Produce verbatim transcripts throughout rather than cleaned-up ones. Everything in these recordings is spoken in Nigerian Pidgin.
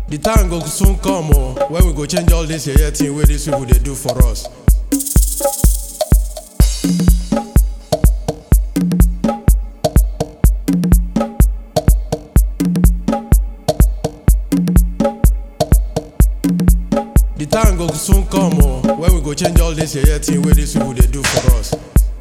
The time go soon come oh, when we go change all this here thing wey these people dey do for us. The time go soon come oh, when we go change all this here thing wey these people dey do for us.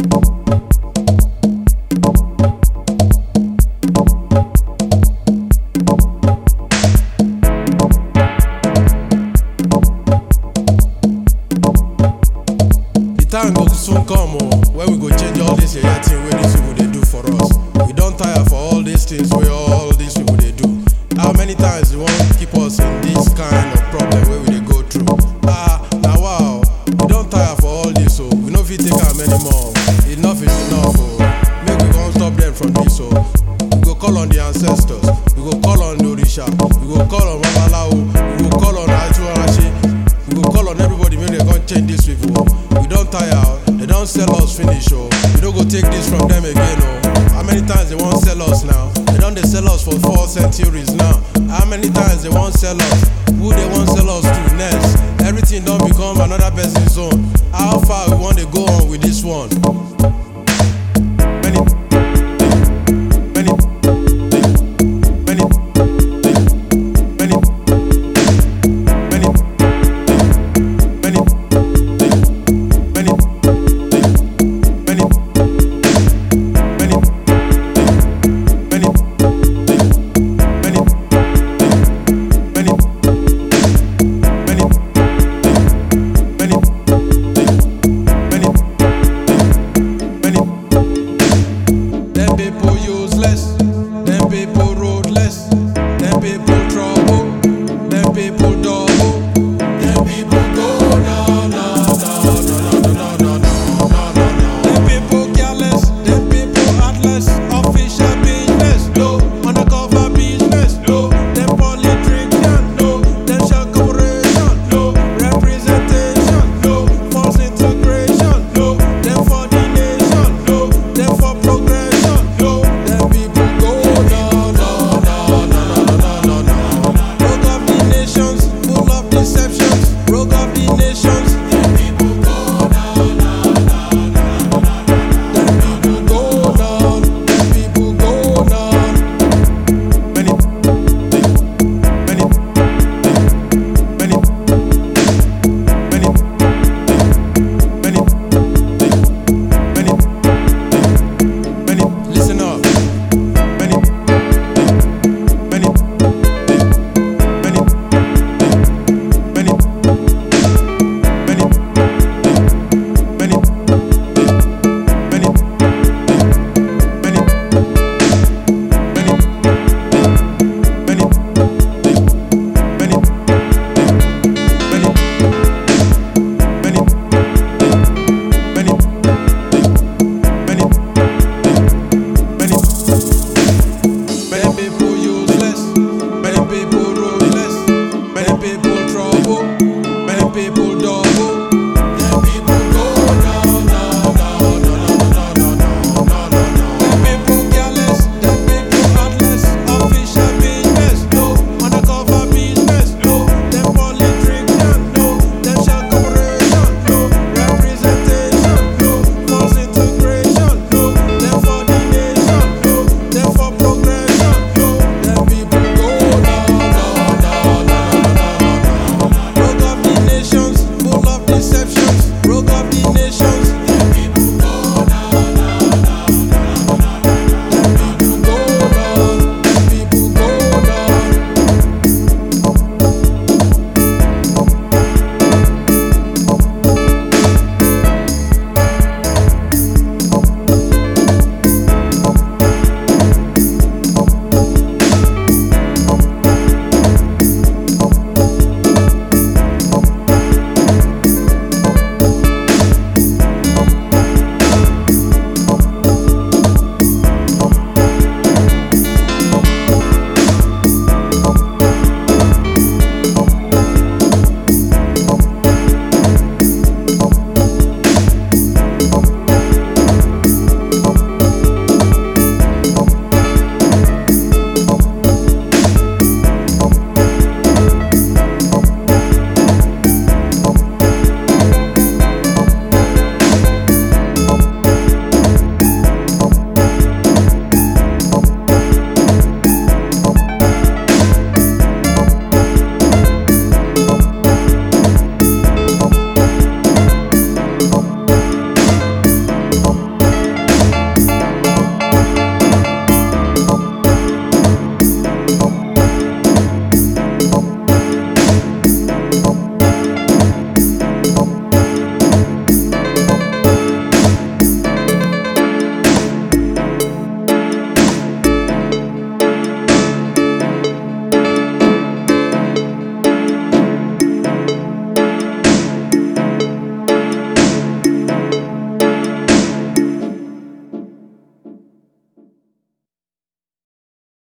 Time go soon come oh, when we go change all this here thing wey these people dey do for us. We don tire for all these things wey all these people dey do. How many times they wan keep us in this kind of problem wey we dey go through? Ah, na wow, we don tire for all this oh, we no fit take am anymore. Enough is enough oh, make we come stop them from this oh. We go call on the ancestors, we go call on the Orisha, we go call on Babalawo, we go call on Ajuarashi, we go call on everybody make they come change these people oh. We don tire, they don sell us finish oh. We no go take this from them again oh. How many times they wan sell us now? They don dey sell us for four centuries now. How many times they wan sell us? Who they wan sell us to next? Everything don become another person's own. How far we wan dey go on with this one?